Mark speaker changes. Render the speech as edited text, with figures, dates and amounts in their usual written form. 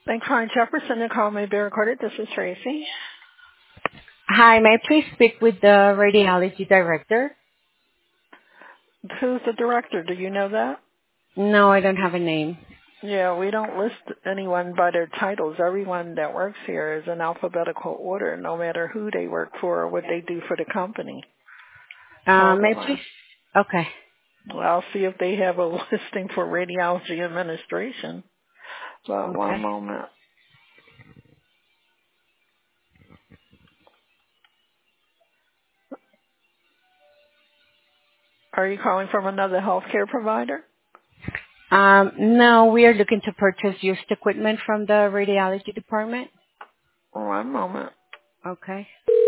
Speaker 1: Thanks for calling Jefferson. The call may be recorded. This is Tracy.
Speaker 2: Hi, may I please speak with the radiology director?
Speaker 1: Who's the director? Do you know that?
Speaker 2: No, I don't have a name.
Speaker 1: Yeah, we don't list anyone by their titles. Everyone that works here is in alphabetical order, no matter who they work for or what they do for the company. Hold
Speaker 2: May I please?
Speaker 1: on.
Speaker 2: Okay.
Speaker 1: Well, I'll see if they have a listing for radiology administration. But one
Speaker 2: Okay.
Speaker 1: moment. Are you calling from another healthcare provider?
Speaker 2: No, we are looking to purchase used equipment from the radiology department.
Speaker 1: One moment.
Speaker 2: Okay.